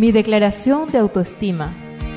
Mi declaración de autoestima.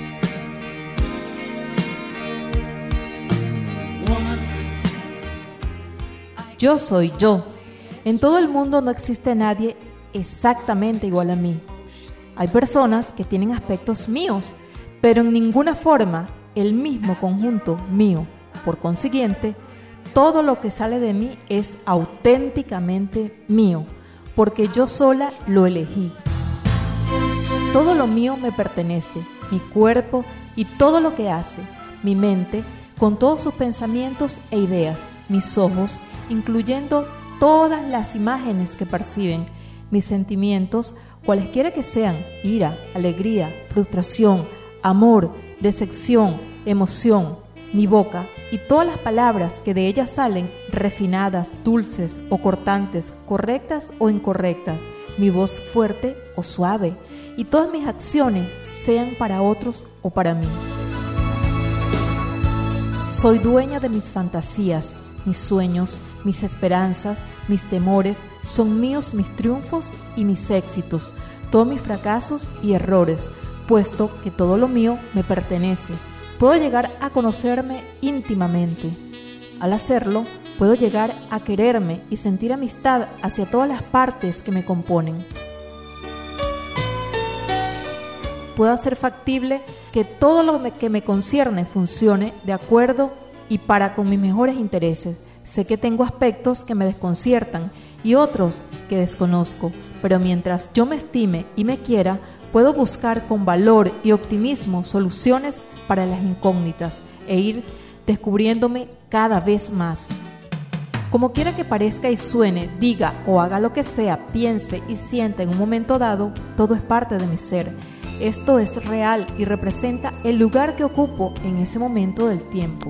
Yo soy yo. En todo el mundo no existe nadie exactamente igual a mí. Hay personas que tienen aspectos míos, pero en ninguna forma el mismo conjunto mío. Por consiguiente, todo lo que sale de mí es auténticamente mío, porque yo sola lo elegí. Todo lo mío me pertenece, mi cuerpo y todo lo que hace, mi mente, con todos sus pensamientos e ideas, mis ojos, incluyendo todas las imágenes que perciben, mis sentimientos, cualesquiera que sean, ira, alegría, frustración, amor, decepción, emoción, mi boca y todas las palabras que de ella salen, refinadas, dulces o cortantes, correctas o incorrectas, mi voz fuerte o suave, y todas mis acciones, sean para otros o para mí. Soy dueña de mis fantasías, mis sueños, mis esperanzas, mis temores, son míos mis triunfos y mis éxitos, todos mis fracasos y errores, puesto que todo lo mío me pertenece. Puedo llegar a conocerme íntimamente. Al hacerlo, puedo llegar a quererme y sentir amistad hacia todas las partes que me componen. Puedo hacer factible que todo lo que me concierne funcione de acuerdo y para con mis mejores intereses. Sé que tengo aspectos que me desconciertan y otros que desconozco, pero mientras yo me estime y me quiera, puedo buscar con valor y optimismo soluciones para las incógnitas e ir descubriéndome cada vez más. Como quiera que parezca y suene, diga o haga lo que sea, piense y sienta en un momento dado, todo es parte de mi ser. Esto es real y representa el lugar que ocupo en ese momento del tiempo.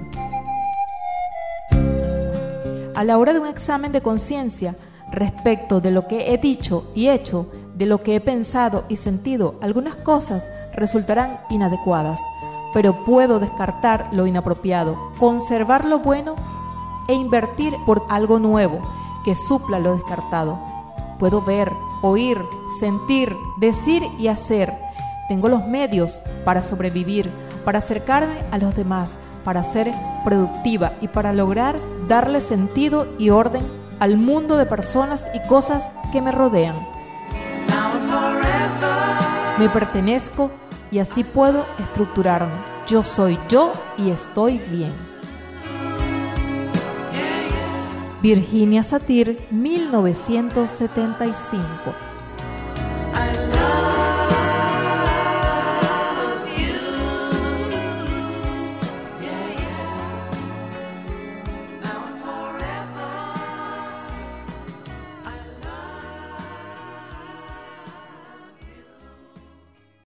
A la hora de un examen de conciencia, respecto de lo que he dicho y hecho, de lo que he pensado y sentido, algunas cosas resultarán inadecuadas, pero puedo descartar lo inapropiado, conservar lo bueno e invertir por algo nuevo que supla lo descartado. Puedo ver, oír, sentir, decir y hacer. Tengo los medios para sobrevivir, para acercarme a los demás, para ser productiva y para lograr darle sentido y orden al mundo de personas y cosas que me rodean. Me pertenezco y así puedo estructurarme. Yo soy yo y estoy bien. Virginia Satir, 1975.